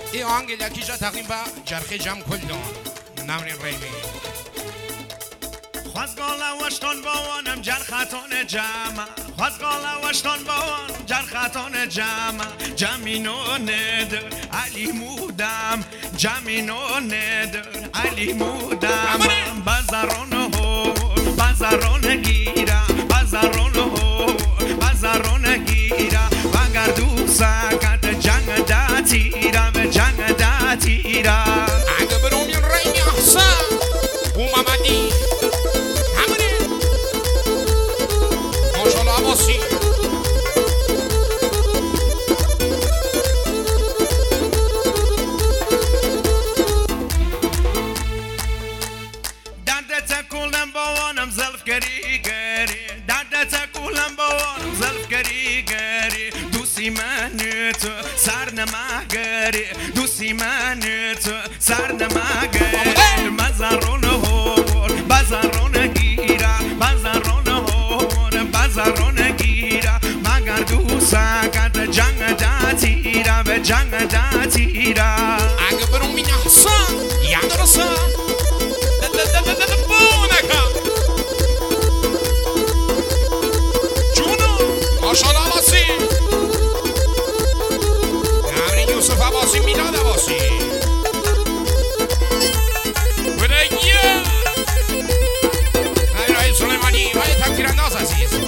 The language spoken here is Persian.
ای آهنگ لکیجا تقریبا جرخی جمع کلدان نمرین ریمی خواستگالا وشتان باوانم جرخاتون جمع خواستگالا وشتان باوانم جرخاتون جمع جمینو ندر علی مودم جمینو ندر علی مودم بازارون هو بازارون گیرا بازارون هو بازارون گیرا وگر دوسکت جنگ داتیرا به جنگ داتیرا اگه بروم این ریمی احسان او ممدی عباسی دردت کولم بوانم زلف گری گری دردت کولم بوانم زلف گری گری دوستی منت سر نمگری دوستی منت سر نمگری مزارون هور بازارون گیرا بازارون هور بازارون گیرا مگر دوسکت جنگ داتیرا به جنگ داتیرا اگه برون می نحسان یاد رسان بونکا جونو ماشالله عباسی نمرین یوسف عباسی میلاد عباسی بده یه ای رای سلیمانی های تکتیر انداز عزیز